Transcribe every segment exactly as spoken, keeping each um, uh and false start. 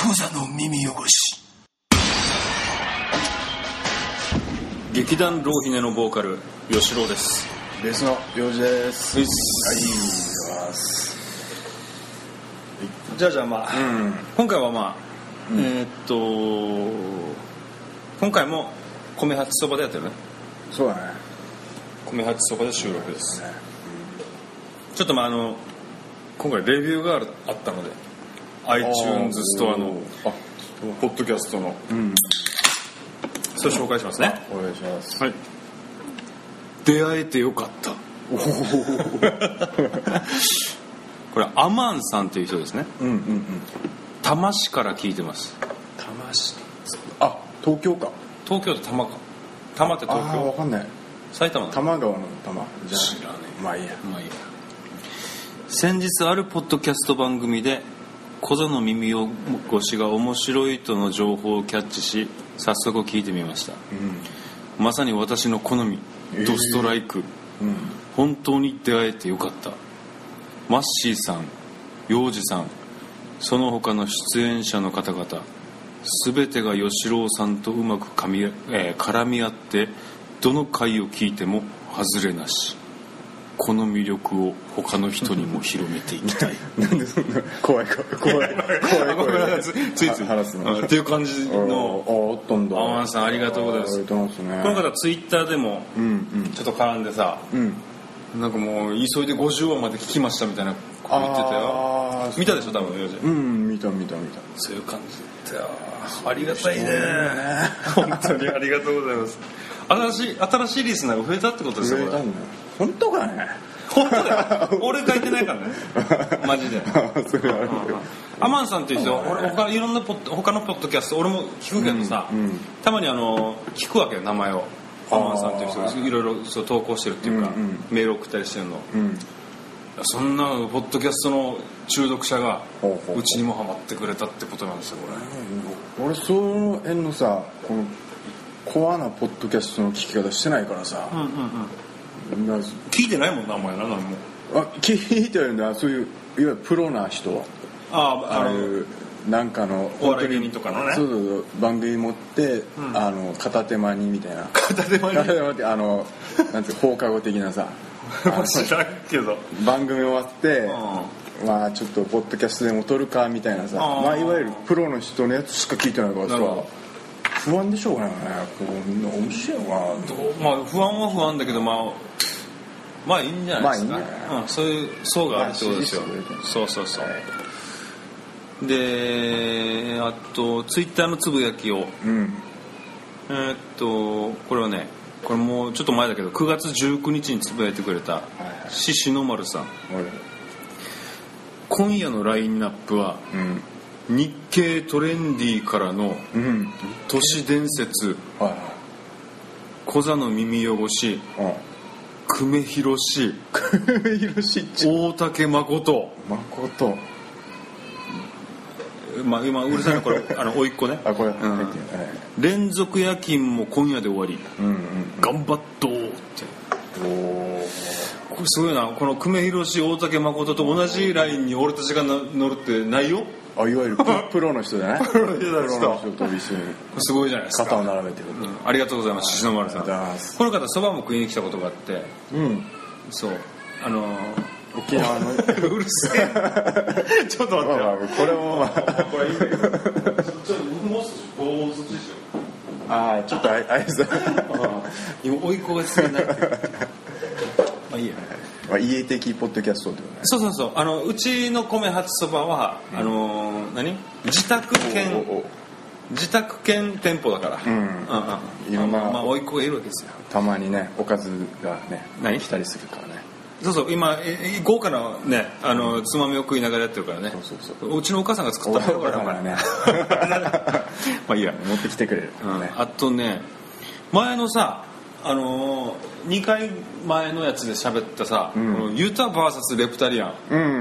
クザの耳汚し。 劇団ローヒネのボーカル吉郎です。 ベースの洋二です。 はい、 ます。 じゃあじゃあまあ、うん、今回はまあ、うん、えー、っと今回も米八そばでやってるね。 そうだね。 米八そばで収録です、ね。うん、ちょっとまああの今回レビューがあったので iTunes ストアのポッドキャストの、うん、それ紹介しますね。 お願いします。 はい。出会えてよかった。これアマンさんという人ですね。うんうんうん。多摩市から聞いてます。 多摩市。あ、東京か。 東京と多摩か。多摩って東京。 あ、わかんない。 埼玉の。 多摩川の多摩。 じゃあ知らねえ。 まあいいや。 まあいいや。先日あるポッドキャスト番組で小座の耳汚しが面白いとの情報をキャッチし、早速聞いてみました。うん、まさに私の好み。ドストライク、えーうん、本当に出会えてよかった。マッシーさん、洋二さん、その他の出演者の方々、全てが吉郎さんとうまくかみ、えー、絡み合ってどの回を聞いても外れなし。この魅力を他の人にも広めていきたい。 なんでそんな怖い怖い怖い怖い怖いついつい話すのっていう感じの。 ああ、あったんだ。 アマンさんありがとうございます。 ありがとうございますね。 この方ツイッターでもちょっと絡んでさ、うんうん、なんかもう急いでごじゅうわまで聞きましたみたいなこと言ってたよ。見たでしょ多分。 うん見た見た見た。 そういう感じだったよ。ありがたいね。本当にありがとうございます。新しい新しいリスナーが増えたってことですよ。これ本当かね。 本当だよ。俺書いてないからね。マジで。 それあるよ。 アマンさんっていう人、俺他いろんなポッ他のポッドキャスト俺も聞くけどさ、うんうん、たまにあの聞くわけよ名前を。アマンさんっていう人いろいろそう投稿してるっていうか、うんうん、メール送ったりしてるの。うん、そんなポッドキャストの中毒者がうちにもハマってくれたってことなんですよこれ。俺その辺のさこのコアなポッドキャストの聞き方してないからさ。うんうんうん、聞いてないもんなお前な。何もあ聞いてるんだ。そういういわゆるプロな人、あああいうなんかのお笑い芸人とかのね、 そうそうそう番組持って、うん、あの片手間にみたいな片手間に片手間ってあのなんて放課後的なさ知らんけど番組終わって、うん、まあちょっとポッドキャストでも撮るかみたいなさ、あまあいわゆるプロの人のやつしか聞いてないからさ不安でしょうがないよね。こう面白いのかな。 まあ不安は不安だけどまあまあいいんじゃないですか。まあいいんじゃない、うん、そういう層があるってことですよ。そうそうそう。はい、であとツイッターのつぶやきを、うん、えー、っとこれはねこれもうちょっと前だけどくがつじゅうくにちにつぶやいてくれた獅子の丸さん、はい、今夜のラインナップは、うん日経トレンディからの都市伝説、うんはい、小座の耳汚し、久米宏大竹誠誠まあ今うるさいのこれあの甥っ子ねあこれ、うんはい、 連続夜勤も今夜で終わり、うんうんうん、頑張っとーっておこれすごいな。この久米宏大竹誠と同じラインに俺たちが乗るってないよ。 あいわゆるプロの人じゃない。プロの人と一緒にすごいじゃないですか。 肩を並べてる、 うん、ありがとうございます。獅子の丸さん。この方そばも食いに来たことがあって、うん、そうあのー、 沖縄のうるせえちょっと待ってよ、まあまあ、 これもまあこれいいんだけどちょっともう少し棒をそっちでしょ。 ああちょっとあいつ今甥っ子が好きになってるまあいいや、 まあ、家的ポッドキャストってことね。 そうそうそう。あのうちの米初そばは、うん、あの何自宅兼自宅兼店舗だから、うんうんうん、いろんなまあ甥っ子がいるわけですよ。 たまにねおかずがね何来たりするからね。 そうそう今豪華なねあのつまみを食いながらやってるからね。そうそうそう。うちのお母さんが作ったものだからねまあいいや持ってきてくれるからね、 うん、あとね前のさあのー、にかいまえのやつで喋ったさ、うん、ユタ ブイエス レプタリアン、うんうんうん、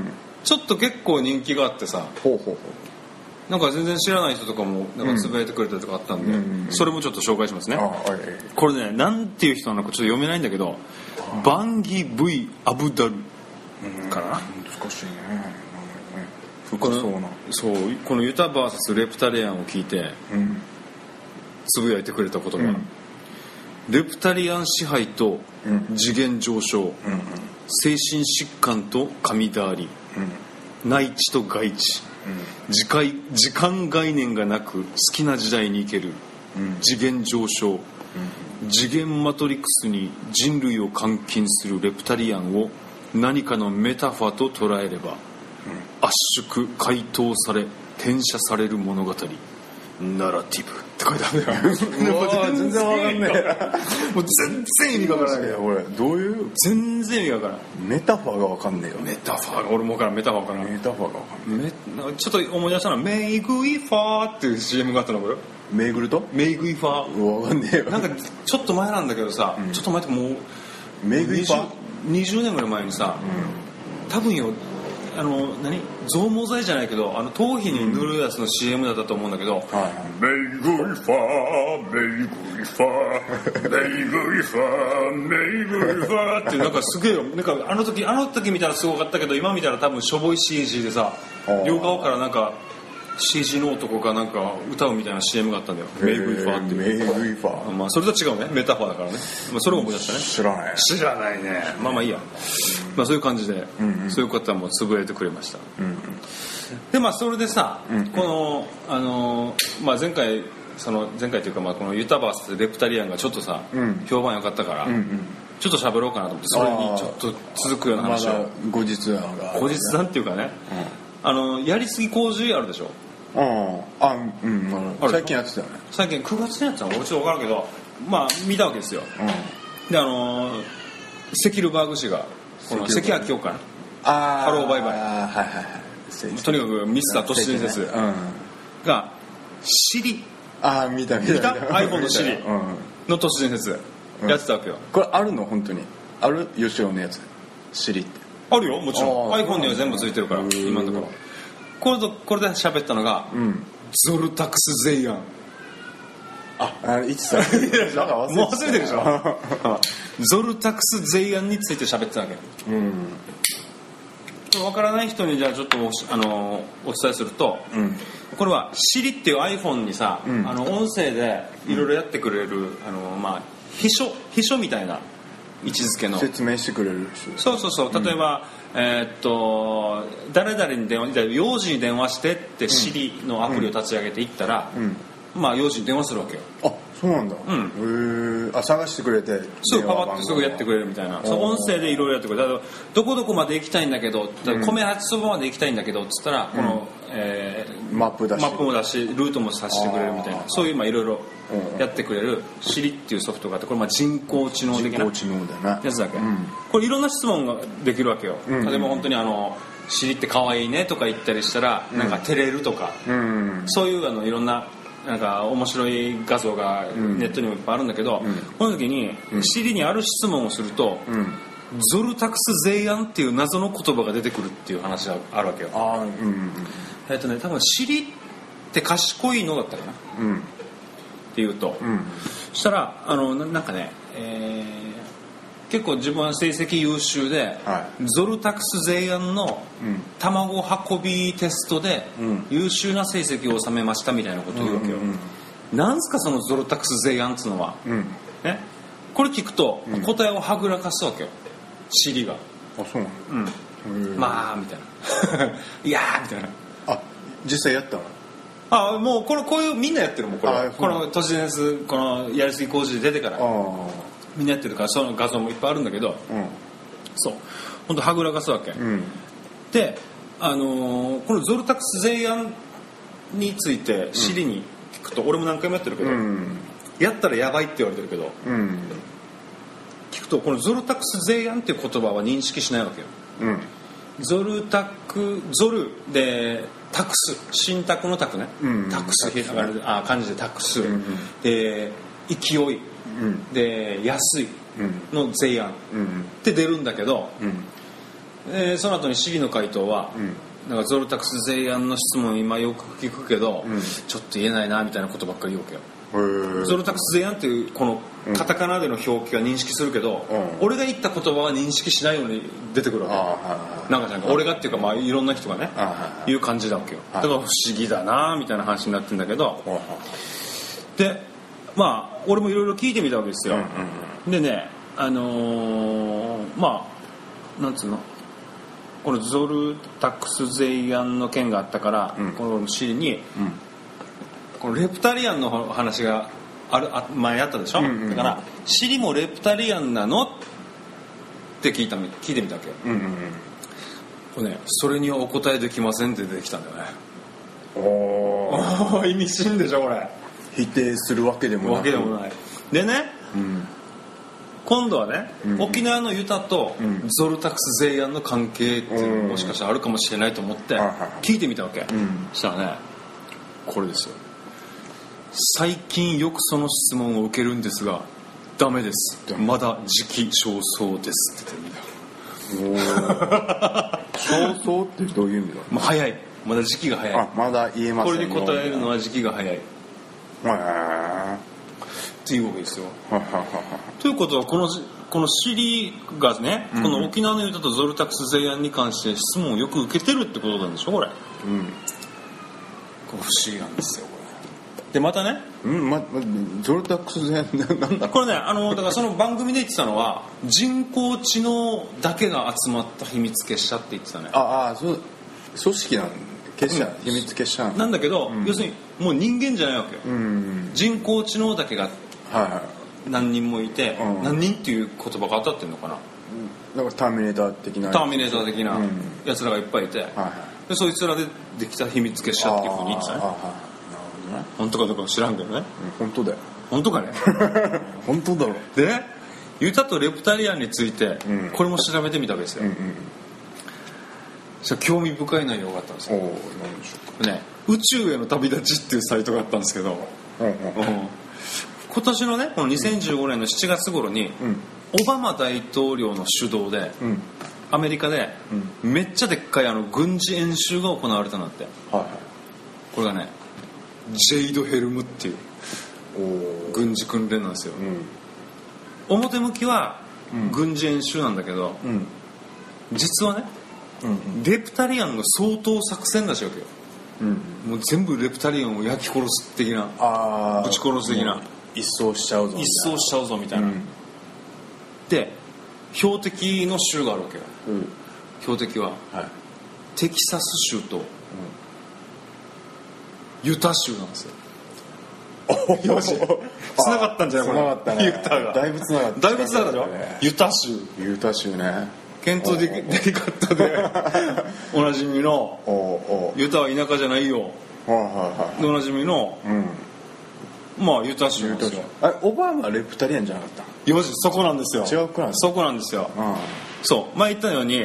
ちょっと結構人気があってさほうほうほうなんか全然知らない人とかもなんかつぶやいてくれたりとかあったんで、うんうんうん、それもちょっと紹介しますね。あ、はい、これねなんていう人なのかちょっと読めないんだけどバンギ V アブダルかな、 難しいね。 深そうなそうこのユタ ブイエス レプタリアンを聞いて、うん、つぶやいてくれたことが、うん、レプタリアン支配と次元上昇、うん、精神疾患と神だわり、うん、内地と外地、うん、時間、時間概念がなく好きな時代に生ける、うん、次元上昇、うん、次元マトリックスに人類を監禁するレプタリアンを何かのメタファーと捉えれば、うん、圧縮解凍され転写される物語ナラティブって書いてあるんだよもう全然わかんないもう全然意味がわからない俺どういう全然意味がわからんメタファーがわかんねえよメタファーが俺もわからんメタファーわからんメタファーがわかんないちょっと思い出したのはメイグイファーっていう シーエム があったのこれメイグルとメイグイファーわかんねえよなんかちょっと前なんだけどさ、うん、ちょっと前ってもうメイグイファーにじゅうねんぐらい前にさ、うん、多分よあの何増毛剤じゃないけどあの頭皮に塗るやつの シーエム だったと思うんだけど、うんはい、メイグイファーメイグイファーメイグイファーメイグイファーってなんかすげえよなんかあの時あの時見たらすごかったけど今見たら多分しょぼい シージー でさ両側からなんかシージー の男がなんか歌うみたいな シーエム があったんだよメイグイファーっていうメイグイファー、 まあ、それと違うねメタファーだからね、まあ、それを思い出したね知らない知らないねまあまあいいや、まあ、そういう感じで、うんうん、そういう方もつぶやいてくれました、うんうん、でまあそれでさ、うんうん、この、あのーまあ、前回その前回というかまあこのユタバースレプタリアンがちょっとさ、うん、評判良かったから、うんうん、ちょっと喋ろうかなと思ってそれにちょっと続くような話を、ま、 後日談が、ね、 後日談っていうかね、うん、あのやりすぎ工事あるでしょああうん、うん、最近やってたよね最近くがつのやつは俺ちょっと分からんけどまあ見たわけですよ、うん、であのー、セキルバーグ氏がこの関明夫かなあハローバイバイあ、はいはいはい、とにかくミスター都市伝説がシリああ見た見た見た iPhone のシリの都市伝説やってたわけよ、うん、 これあるの本当にある吉尾のやつシリってあるよもちろん iPhone には全部ついてるから今のところこれとこれで喋ったのが、うん、ゾルタクス・ゼイアンああいつだもう忘れてるでしょゾルタクス・ゼイアンについて喋ってたわけ、うん、分からない人にじゃあちょっと お, あのお伝えすると、うん、これは Siri っていう iPhone にさ、うん、あの音声でいろいろやってくれる、うん、あのまあ秘書秘書みたいな位置づけの説明してくれるそうそうそう例えば、うん、えー、っと誰々に電話幼児に電話してって Siri のアプリを立ち上げていったら、うんうん、まあ幼児に電話するわけよあそうなんだ、うん、へえあ探してくれてすぐパパってすぐやってくれるみたいなそう音声でいろいろやってくれるどこどこまで行きたいんだけど米八そばまで行きたいんだけどっつったら、うん、この、えー、 マップ出しマップも出しルートもさせてくれるみたいなそういういろいろやってくれる Siri っていうソフトがあってこれまあ人工知能的なやつだけ、うん、これいろんな質問ができるわけよ、うん、例えば本当にあのSiriって可愛いねとか言ったりしたら、うん、なんか照れるとか、うん、そういうあのいろんななんか面白い画像がネットにもいっぱいあるんだけど、うん、この時に Siri にある質問をすると、うん、ゾルタクス・ゼイアンっていう謎の言葉が出てくるっていう話があるわけよあ、うんうん、えっとね多分 Siri って賢いのだったかな、うん、っていうと、うん、そしたらあの な, なんかね、えー、結構自分は成績優秀で、はい、ゾルタクス・ゼイアンの卵運びテストで優秀な成績を収めましたみたいなことを言うわけよ、うんうんうん、なんすかそのゾルタクス・ゼイアンっつうのは、うんね、これ聞くと答えをはぐらかすわけよSiriがあそうなの、 うん、まあみたいないやーみたいなあ実際やったのあもうこのこういうみんなやってるもんこれこの都市伝説このやりすぎ工事で出てからみんなやってるからその画像もいっぱいあるんだけど、うん、そう本当はぐらかすわけ、うん、で、あのー、このゾルタクス・ゼイアンについてSiriに聞くと、うん、俺も何回もやってるけど、うん、やったらやばいって言われてるけど、うん、聞くとこのゾルタクス・ゼイアンっていう言葉は認識しないわけよ、うん、ゾルタクゾルでタクス新タクのタクね、うん、タクスあ漢字でタクス、うん、で勢い、うん、で安いのゼイアン、うん、って出るんだけど、うんえー、その後にSiriの回答は、うん、 なんかゾルタクス税案の質問今よく聞くけど、 うん、 ちょっと言えないなみたいなことばっかり言うわけよ。 へゾルタクス税案っていうこのカタカナでの表記は認識するけど、うん、俺が言った言葉は認識しないように出てくるわけ。なんかなんか俺がっていうか、まあいろんな人がねいう感じだわけよ。だから不思議だなみたいな話になってるんだけど、でまあ俺もいろいろ聞いてみたわけですよ、うんうんうん、でねあのー、まあなんつうのこのゾルタクス税案の件があったから、うん、このシリに、うん、このレプタリアンの話があるあ前あったでしょ、うんうん、だからシリもレプタリアンなのって聞いた聞いてみたわけよ、うんうんうん、これねそれにはお答えできませんって出てきたんだよね。おー意味深でしょこれ。 否定するわけでもないわけでもないでね、うん、今度はね、うん、沖縄のユタとゾルタクス税案の関係っていうのももしかしたらあるかもしれないと思って聞いてみたわけ、うん、したらねこれですよ。最近よくその質問を受けるんですがダメです、まだ時期尚早ですって言ってみた。 尚早ってどういう意味だ。 まあ、早い、まだ時期が早い。 あまだ言えませんよ。 これに答えるのは時期が早いっていうわけですよ。ということはこのこのシリがね、うん、この沖縄のユタとゾルタクス税案に関して質問をよく受けてるってことなんでしょこれ、うん、これ不思議なんですよこれでまたね、 うんま、ゾルタクス税案なんだこれねあのだからその番組で言ってたのは人工知能だけが集まった秘密結社って言ってたね。 ああそう組織なんだ結社、うん、秘密結社なんだけど、うん、要するにもう人間じゃないわけよ、うん、人工知能だけが何人もいて、はいはい、何人っていう言葉が当たってるのかな、 うん、なんかターミネーター的なターミネーター的なやつらがいっぱいいて、うんはいはい、でそいつらでできた秘密結社っていうふうに言ってたね。本当かどうか知らんけどね、 うん、本当だよ本当かね本当だろ。 でねユタとレプタリアンについて、うん、これも調べてみたわけですよ、うんうん興味深い内容があったんですよ。何でしょうか、ね、宇宙への旅立ちっていうサイトがあったんですけど、うんうんうん、今年のねこのにせんじゅうごねんのしちがつ頃に、うん、オバマ大統領の主導で、うん、アメリカで、うん、めっちゃでっかいあの軍事演習が行われたんだって、はいはい、これがねジェイドヘルムっていう軍事訓練なんですよ、うん、表向きは軍事演習なんだけど、うん、実はねうんうん、レプタリアンの掃討作戦らしいわけよ、うん、もう全部レプタリアンを焼き殺す的なあぶち殺す的な一掃しちゃうぞ一掃しちゃうぞみたいな、うん、で標的の州があるわけよ、うん、標的は、はい、テキサス州と、うん、ユタ州なんですよ。よし繋がったんじゃないこれ。繋がったね。 ユタがだいぶ繋がった。 だいぶ繋がったでしょ、ね、ユタ州ユタ州ねケントデリカットでおなじみのユタは田舎じゃないよでおなじみの、うん、まあユタ州なんですよ。 あオバマはレプタリアンじゃなかった。 よしそこなんですよ。 違うくらいそこなんですよ、うん、そう前言ったように、うん、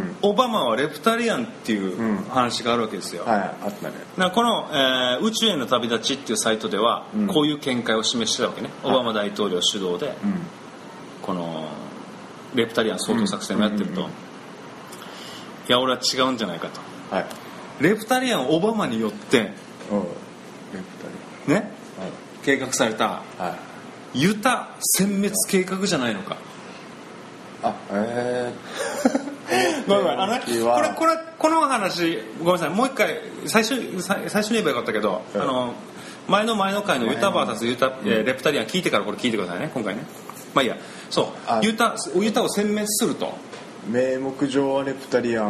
オバマはレプタリアンっていう話があるわけですよ、うん、はいあったね。なこの、えー、宇宙への旅立ちっていうサイトでは、うん、こういう見解を示してたわけね、オバマ大統領主導で、うん、このレプタリアン掃討作戦をやってると、うんうんうん、いや俺は違うんじゃないかと、はい、レプタリアンオバマによって、うん、レプタリアンね、はい、計画された、はい、ユタ殲滅計画じゃないのか。 あえーごめんごめんあのねこれこれこの話ごめんなさいもう一回最初最初に言えばよかったけど、うん、あの前の前の回のユタ ブイエス ユタ、うん、レプタリアン聞いてからこれ聞いてくださいね今回ね。まあいいやそうユタユタを殲滅すると名目上はレプタリアンを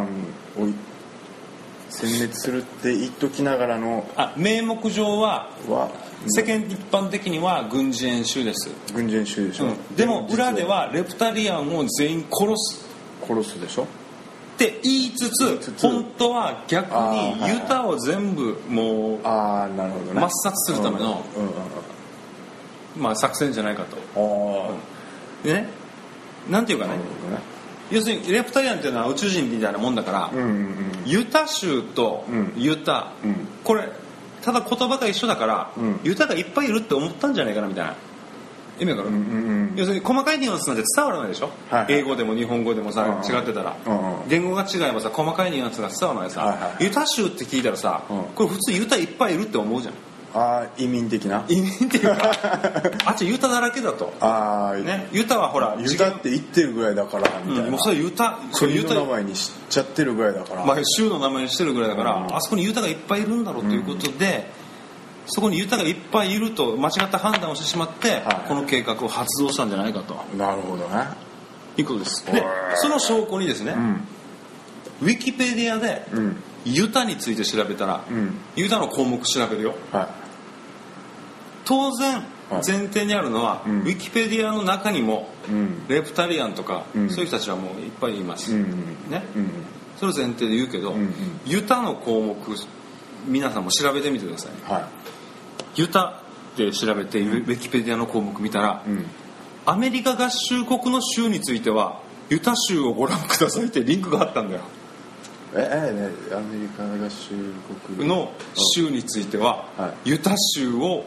殲滅するって言っときながらのあ名目上は世間一般的には軍事演習です。 軍事演習でしょ、うん、 でも裏ではレプタリアンを全員殺す殺すでしょって言いつつ本当は逆にユタを全部もうあなるほど、ね、 抹殺するための、うんうんうん、まあ作戦じゃないかと。あでねなんていうかね、ね要するにレプタリアンっていうのは宇宙人みたいなもんだから、うんうんうん、ユタ州とユタ、うん、これただ言葉が一緒だから、うん、ユタがいっぱいいるって思ったんじゃないかなみたいな。 意味わかる、 うんうんうん、 要するに細かいニュアンスなんて伝わらないでしょ、はいはい、英語でも日本語でもさ、うんうん、違ってたら、うんうん、言語が違えばさ細かいニュアンスが伝わらないさ、はいはい、ユタ州って聞いたらさ、うん、これ普通ユタいっぱいいるって思うじゃん。 あ移民的な移民っていうかあっちユタだらけだと。 あ、 ね、ユタはほらユタって言ってるぐらいだからみたいな、 うん、もうそれユタ国の名前にしちゃってるぐらいだから、 まあ、州の名前にしてるぐらいだから、うん、あそこにユタがいっぱいいるんだろうということで、うん、そこにユタがいっぱいいると間違った判断をしてしまって、はい、この計画を発動したんじゃないかと。 なるほどね、 いうことです。でその証拠にですね、うん、ウィキペディアで、うん、ユタについて調べたら、うん、ユタの項目調べるよ、はい、当然前提にあるのは、はい、ウィキペディアの中にも、うん、レプタリアンとか、うん、そういう人たちはもういっぱいいます、うんねうん、それを前提で言うけど、うんうん、ユタの項目皆さんも調べてみてください、はい、ユタで調べて、うん、ウィキペディアの項目見たら、うん、アメリカ合衆国の州についてはユタ州をご覧くださいってリンクがあったんだよ。 ええね、アメリカ合衆国の州については、はい、ユタ州を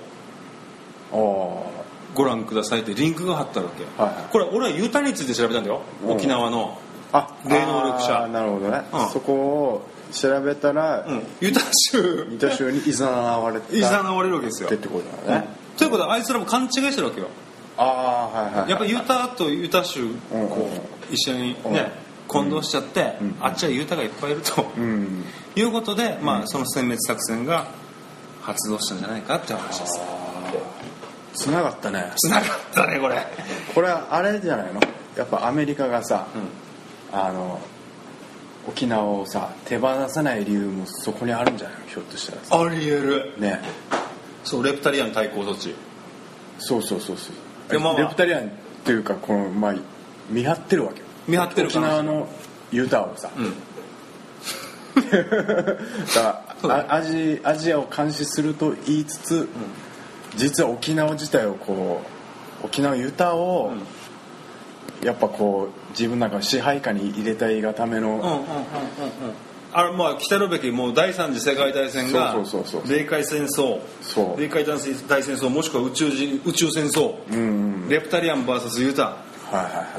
ご覧くださいってリンクが貼ってあるわけ、はいはい、これ俺はユタについて調べたんだよ、うん、沖縄の霊能力者。 なるほどね、うん、そこを調べたら、うん、 ユタ州ユタ州にいざなわれたいざなわれるわけですよってことだね、 うん、ということはあいつらも勘違いしてるわけよ。 あ、はいはいはい、 やっぱユタとユタ州こう一緒にね混同しちゃって、うん、あっちはユタがいっぱいいると、うん、いうことで、まあ、その殲滅作戦が発動したんじゃないかっていう話です。 つながったねつながったねこれこれはあれじゃないの、やっぱアメリカがさ、うん、あの沖縄をさ手放さない理由もそこにあるんじゃないの、ひょっとしたらさ。 ありえるね。そうレプタリアン対抗措置、そうそうそうそうで、まあまあ、レプタリアンっていうかこの、まあ、見張ってるわけよ、 見張ってる沖縄のユタをさ、うん、だからアジ、アジアを監視すると言いつつ、うん、実は沖縄自体をこう沖縄ユタを、うん、やっぱこう自分なんか支配下に入れたいがための、うんうんうんうん、 あれまあ来たるべきもう第三次世界大戦が米海戦争、米海大戦争もしくは宇宙人宇宙戦争、うんうん、レプタリアン ブイエス ユタ、はいはいはい、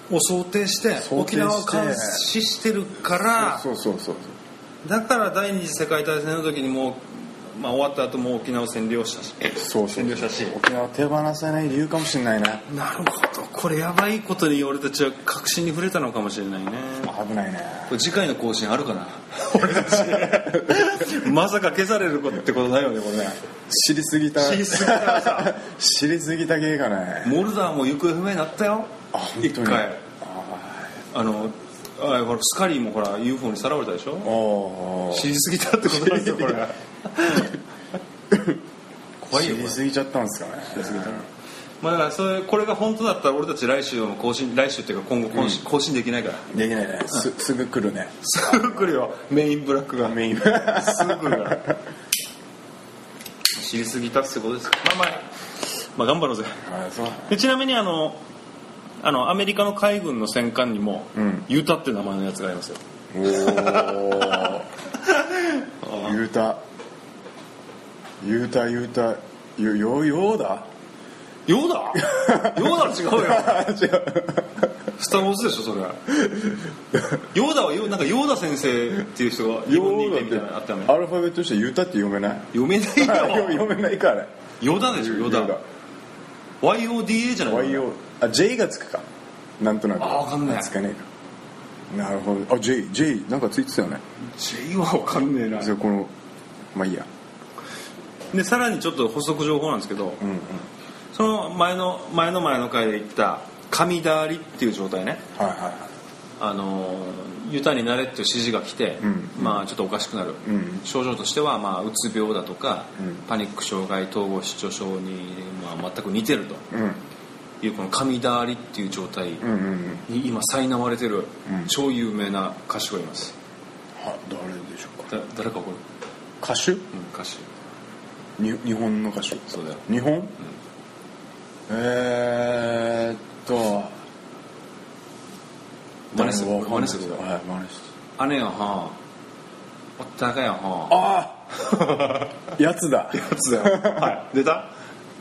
を想定して沖縄を監視してるから、 そうそうそうそうだから第二次世界大戦の時にもう、まあ、終わった後も沖縄を占領したし、 そうそうそう、占領したし沖縄を手放さない理由かもしれないね。 なるほど、これやばいことに俺たちは確信に触れたのかもしれないね。 危ないね。 これ次回の更新あるかな俺たちまさか消されるってことないよねこれね。 知りすぎた知りすぎたさ知りすぎた系かね。 モルダーも行方不明になったよ一回。あのあほらスカリーもほら ユーフォー にさらわれたでしょ。知りすぎたってことなんですよこれ怖いよ。 知りすぎちゃったんですかね。知りすぎた、 まあ、だからそれこれが本当だったら俺たち来週も更新来週っていうか今後更新、うん、更新できないから。 できないね、うん、す, すぐ来るねすぐ来るよメインブラックがメインすぐ来るから知りすぎたってことです。まあまあまあ頑張ろうぜ。あそうでちなみにあのあのアメリカの海軍の戦艦にも、うん、ユタって名前のやつがありますよ。おユタユタユタヨヨーダヨーダヨーダは違うよ違うスターウォーズでしょそれヨーダはなんかヨーダ先生っていう人が日本にいてみたいなのあったよね。 アルファベットとしてユタって読めない読めないよ読めないかあれヨダでしょヨダ ワイオーディーエー じゃないワイオー あ J がつくかなんとなく。 あ分かんないつかねえか。なるほど。あ J J なんかついてたよね。 J は分かんねえな。 じゃこのまあいいや。 でさらにちょっと補足情報なんですけど、うんうん、その前の前の前の回で言った神だわりっていう状態ね、はいはいはい、あのユタになれっていう指示が来て、うんうん、まあちょっとおかしくなる、うん、症状としてはまあうつ病だとか、うん、パニック障害統合失調症に、まあ、全く似てると、うんいうこの神だわりっていう状態に今苛まれてる超有名な歌手がいます、 うん、は誰でしょうか。 だ誰かこれ歌手、うん、 歌手に日本の歌手。 そうだよ日本、うん、えーっと真似する真似するはい真似するあれやはおったかやはああやつだやつだよはい出た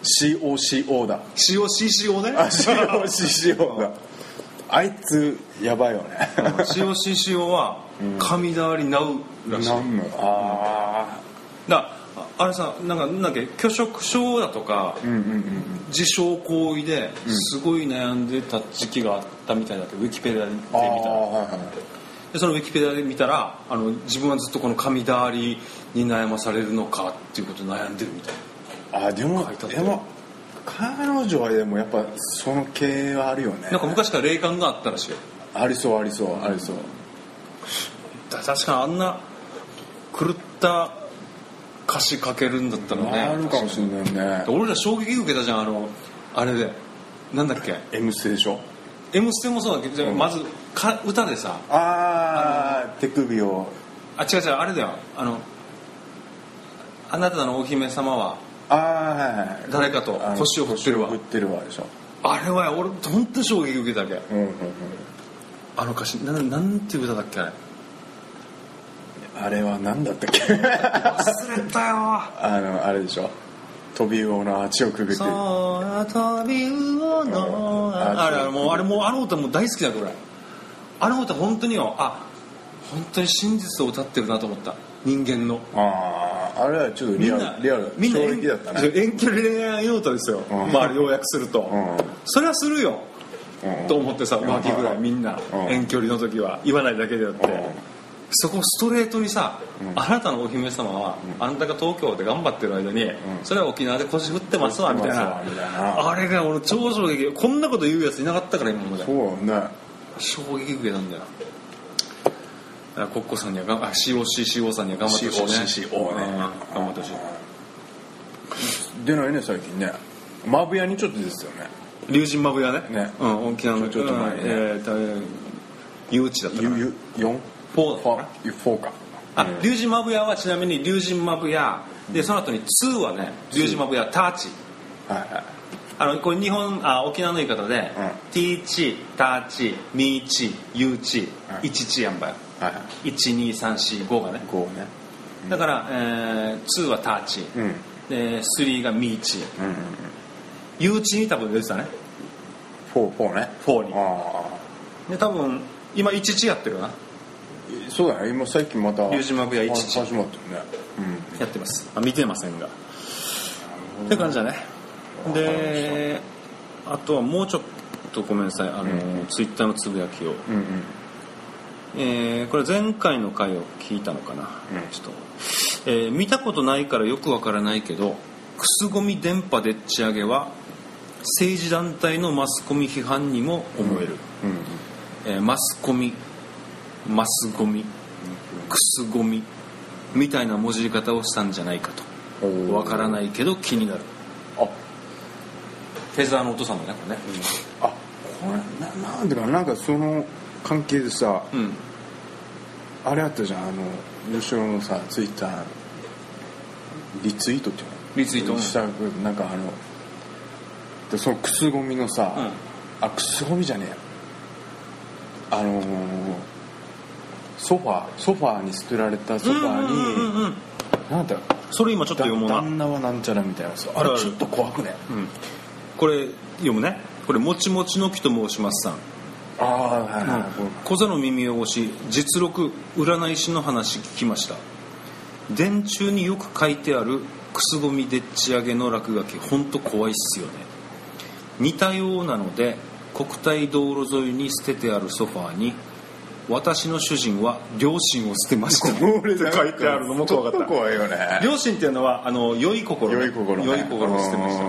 シーオーシーオー だシーオーシーシーオー ねあ シーオーシーシーオー だあいつやばいよねシーオーシーシーオー は神だりなうらしい。 なんのあだあれさなんかなんだっけ拒食症だとか、 うんうんうん自傷行為ですごい悩んでた時期があったみたいだけど、ウィキペディアで見たら、 あはいはいでそのウィキペディアで見たらあの自分はずっとこの神だりに悩まされるのかっていうことを悩んでるみたいな。 あでも書いてあったでも彼女はでもやっぱその系はあるよね。 なんか昔から霊感があったらしいよ。 ありそうありそうありそう。 だ確かにあんな狂った歌詞書けるんだったらねあるかもしれないね。 俺ら衝撃受けたじゃん、あのあれでなんだっけ M ステでしょ。 M ステもそうだけど、うん、まずか歌でさああ手首をあ違う違うあれだよ、あのあなたのお姫様はあはいはい誰かと腰を振ってるわ振ってるわでしょ。 あれは俺本当に衝撃受けたわけ、 うんうんうん、 あの歌詞ななんていう歌だっけあれあれは何だったっけ忘れたよあのあれでしょ、飛び魚の足をくぐってそう飛び魚のあれあれもうあれもうあの歌もう大好きだこれ。あの歌本当によ、あ本当に真実を歌ってるなと思った、人間の。 あああれはちょっとリアルリアルみんな衝撃だったね。 遠距離恋愛の歌ですよ、 うんまあ要約すると、うん、それはするよ、うん、と思ってさ、マキぐらいみんな、うん、遠距離の時は言わないだけであって、うん、そこをストレートにさ、うん、あなたのお姫様は、うん、あなたが東京で頑張ってる間に、うん、それは沖縄で腰振ってますわみたいな、あれが俺超衝撃、こんなこと言うやついなかったから今まで。 そうね、 衝撃受けたんだよ。コッコさんにはあ シーオーシーシーオー さんには頑張ってほしいね。 シーオーシーシーオー ね、頑張ってほしい。 出ないね最近ね。マブヤにちょっとですよね、 龍神マブヤね。 ね、 うん、沖縄のちょっと前ね、 えー、誘致だったかな。 よん フォーか。 あ、龍神マブヤはちなみに龍神マブヤで、その後にツーはね、龍神マブヤターチ。 はいはい。 あのこれ日本あ沖縄の言い方で、うん、ティーチ、ターチ、ミーチ、ユーチ、イチチやんばよ。はい、いちにさんしごがね、 ごね、 うん、だから、えー、ツーはタッチ、うん、でスリーがミーチ、うんうんうん、ユーチに多分出てたね、 フォー、フォーね、 フォーに。あで多分今いちいちやってるよな。 そうだね、今最近また龍神マブヤいちいち始まってるね、 うん、やってます。あ見てませんがって感じだね。であとはもうちょっとごめんなさい、あの、うん、ツイッターのつぶやきを、うんうん、えー、これ前回の回を聞いたのかな、うん、ちょっと、えー、見たことないからよくわからないけど、クスゴミ電波でっち上げは政治団体のマスコミ批判にも思える、うんうんえー、マスコミマスゴミクスゴミみたいな文字り方をしたんじゃないかと。わからないけど気になる。あフェザーのお父さんだねこれね、 うん、あこれ な, なんでかなんかその関係でさ、うん、あれあったじゃん、あの吉野のさツイッターリツイートっていうのリツイートしたなんかあのでそのクスゴミのさ、うん、あクスゴミじゃねえやあのー、ソファーソファーに捨てられたソファーに、うんうんうん、なんだそれ今ちょっと読もうな。 旦那はなんちゃらみたいなさ、あれちょっと怖くね、うん、 これ読むね。これもちもちの木と申しますさん。 ああはいはい、 うん、小座の耳を押し実録占い師の話聞きました。電柱によく書いてあるクスゴミでっち上げの落書きほんと怖いっすよね。似たようなので国体道路沿いに捨ててあるソファーに私の主人は両親を捨てましたって書いてあるのも怖かった。 ちょっと怖いよね。 両親っていうのはあの良い心、ね、 良い心、ね、 良い心を捨てました。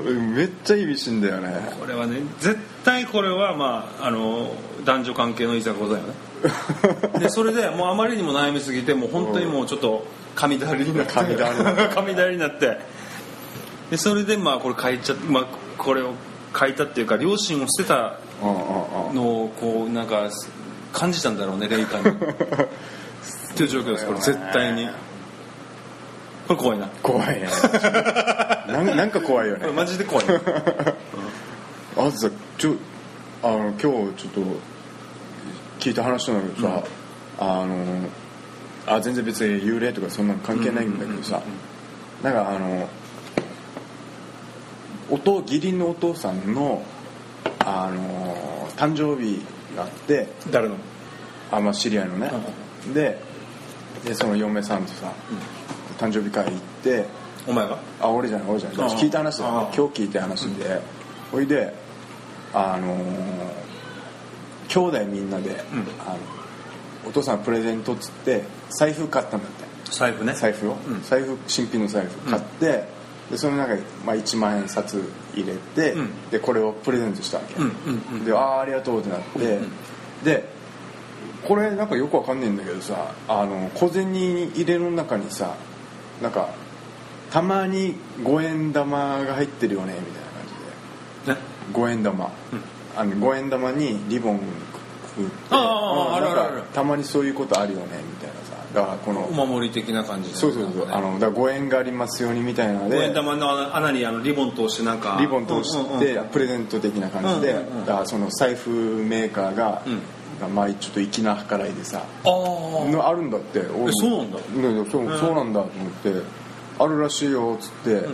めっちゃ意味深だよね。 これはね絶対これはまああの男女関係のいざこざよね。でそれでもうあまりにも悩みすぎてもう本当にもうちょっと神だりになって神だり神だりになってでそれでまあこれ書いちゃまあこれを書いたっていうか両親を捨てたのをこうなんか感じたんだろうね霊感にっていう状況です。これ絶対にこれ怖いな。 怖いねな, なんか怖いよね。 これマジで怖い、ね、 うん、あとさちょあの今日ちょっと聞いた話なんだけどさ、うん、あのあ全然別に幽霊とかそんなの関係ないんだけどさ、なんかあのお父義理のお父さんの、あのー、誕生日があって、 誰のあ、まあ、知り合いのね、うん、で, でその嫁さんとさ、うん、誕生日会行って、 お前があ俺じゃない俺じゃない聞いた話だよ、今日聞いた話で、ほ、うん、いであのー、兄弟みんなで、うん、あのお父さんプレゼントっつって財布買ったんだって。 財布ね。 財布を、うん、財布新品の財布買って、うん、でその中に、まあ、いちまんえん札入れて、うん、でこれをプレゼントしたわけ、うんうんうん、でああありがとうってなって、うんうん、でこれなんかよくわかんないんだけどさ、あの小銭入れの中にさなんかたまにごえん玉が入ってるよねみたいな感じで、ごえん玉、うん、あのごえん玉にリボンくくって、 あああるあるある、 たまにそういうことあるよねみたいなさ、だからこのお守り的な感じで、 そうそうそう、ね、あのだからごえんがありますようにみたいなので、 ごえん玉の穴にあのリボン通してなんかリボン通してプレゼント的な感じで、うんうんうん、だからその財布メーカーが、うんまあ、ちょっと粋な計らいでさ あ, あるんだって。えそうなんだ、 ね、そう、そうなんだと思ってあるらしいよっつって、うん、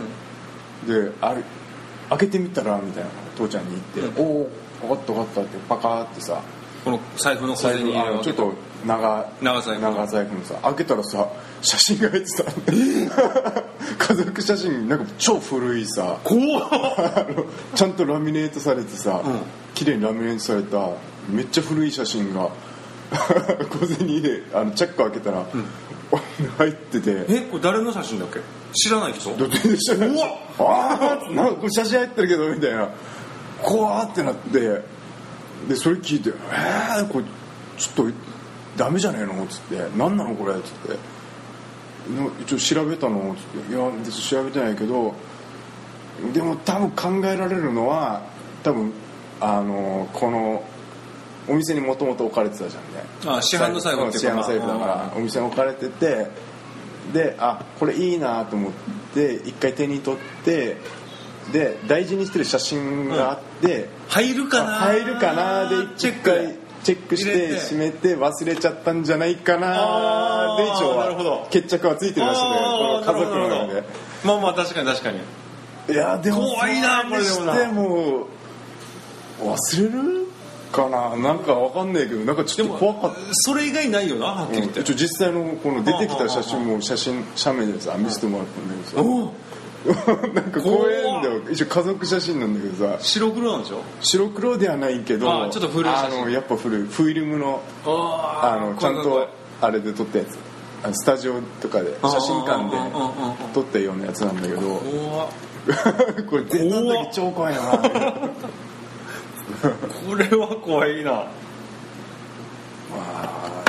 であれ開けてみたらみたいな父ちゃんに言って、うん、おお分かった分かったってパカーってさこの財布の小銭入れをちょっと長長財布長財布のさ開けたらさ写真が入ってた家族写真なんか超古いさこうちゃんとラミネートされてさ、うん、綺麗にラミネートされためっちゃ古い写真が小銭入れあのチャック開けたら、うん、入ってて、 えこれ誰の写真だっけ？知らない人？ 全然知らない人。ああなんかこれ写真入ってるけどみたいな怖ってなって、でそれ聞いてえーこれちょっとダメじゃねえのっつって何なのこれっつって一応調べたのっつっていや別に調べてないけどでも多分考えられるのは多分あのこのお店にもともと置かれてたじゃんね。 あ市販の財布っていうか、 市販の財布だからお店に置かれてて、であこれいいなと思って一回手に取ってで大事にしてる写真があって、うん、 入るかな入るかなで一回チェックして閉めて忘れちゃったんじゃないかなで一応は決着はついてるらしいんだよこの家族の中で。 まあまあ確かに確かに。 いやでも怖いなこれでもな。 でも忘れるかななんかわかんないけどなんかちょっと怖かった。 それ以外ないよなはっきり言って、 うん、実際のこの出てきた写真も写真写メでさ見せてもらったんだけどさなんか怖いんだよ。一応家族写真なんだけどさ白黒なんでしょ？ 白黒ではないけどあちょっと古い写真あのやっぱ古いフィルムのあのちゃんとあれで撮ったやつあのスタジオとかで写真館で撮ったようなやつなんだけどこれ出た時超怖いなこれは怖いな。まあ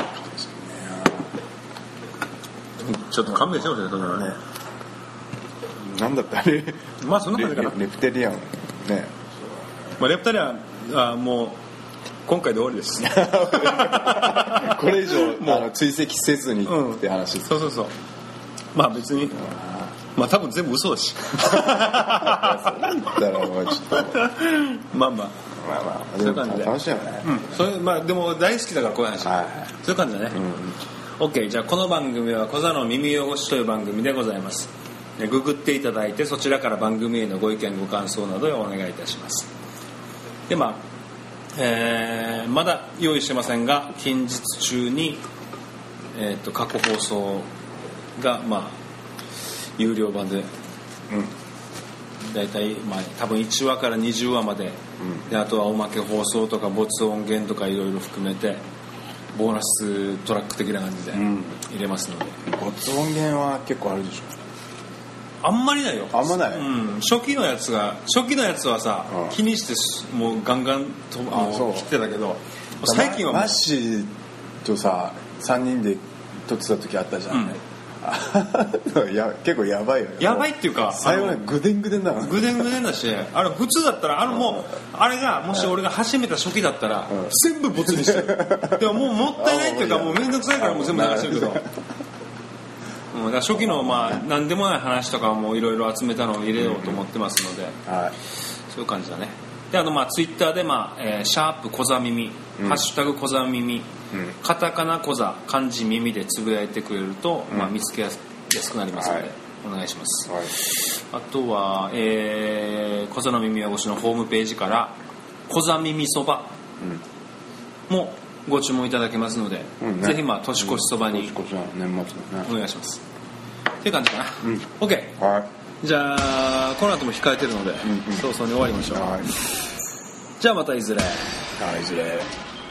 ちょっと勘弁してほしいねそんなのね。 なんだってあれまあそんな感じかな。 レプテリアンね、 まあ、レプテリアンはもう今回で終わりですこれ以上もう追跡せずにって話です、 うん、そうそうそうまあ別にまあ多分全部嘘だしそう言ったらもうちょっとまあまあまあまあそういう感じで楽しいよね、 うん、それまあでも大好きだからこういう話、はい、そういう感じだね、うん、OK じゃあこの番組は小座の耳汚しという番組でございます。ググっていただいてそちらから番組へのご意見ご感想などをお願いいたします。でまあ、えー、まだ用意してませんが近日中に、えー、と過去放送がまあ有料版で、うん、だいたい、まあ、多分いちわからにじゅうわまで、うん、であとはおまけ放送とか没音源とかいろいろ含めてボーナストラック的な感じで入れますので、 うん、没音源は結構あるでしょ。 あんまりないよ。 あんまない、 うん、初期のやつが初期のやつはさ、うん、気にしてもうガンガンともう切ってたけど最近はマッシーとささんにんで撮ってた時あったじゃん、うん、や結構やばいよね。 やばいっていうか最後はグデングデンだなグデングデンだしあれ普通だったらあのもうあれがもし俺が始めた初期だったら、うん、全部ボツにしてるでももうもったいないっていうかもうめんどくさいからもう全部流してるけどうん、だから初期のまあ何でもない話とかもいろいろ集めたのを入れようと思ってますので、うんはい、そういう感じだね。であのまあツイッターでまあ、えー、シャープ小座耳、うん、ハッシュタグ小座耳、うん、カタカナ小座漢字耳でつぶやいてくれると、うんまあ、見つけやすくなりますので、はい、 お願いします、 はい、 あとは、えー、小座の耳汚しのホームページから小座耳そばもご注文いただけますので、うんね、ぜひまあ年越しそばに、 年越しは年末のねお願いしますっていう感じかな、うん、OK、 はい、 じゃあこの後も控えてるので、うんうん、早々に終わりましょう、はい、じゃあまたいずれ、 はい、いずれ。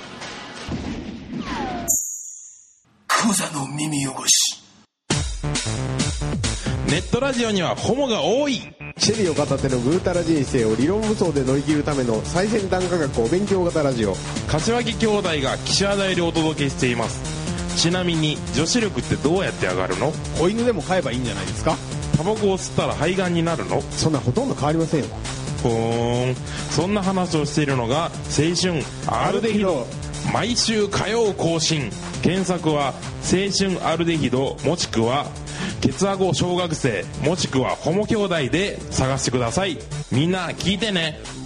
クザの耳汚し。 ネットラジオにはホモが多い。 シェリを片手のぐうたら人生を理論武装で乗り切るための最先端科学お勉強型ラジオ。 柏木兄弟が岸和田よりお届けしています。ちなみに女子力ってどうやって上がるの？ 子犬でも飼えばいいんじゃないですか？ タバコを吸ったら肺がんになるの？ そんなほとんど変わりませんよ。 ふーん、そんな話をしているのが青春アルデヒド。毎週火曜更新。検索は青春アルデヒドもしくはケツアゴ小学生もしくはホモ兄弟で探してください。みんな聞いてね。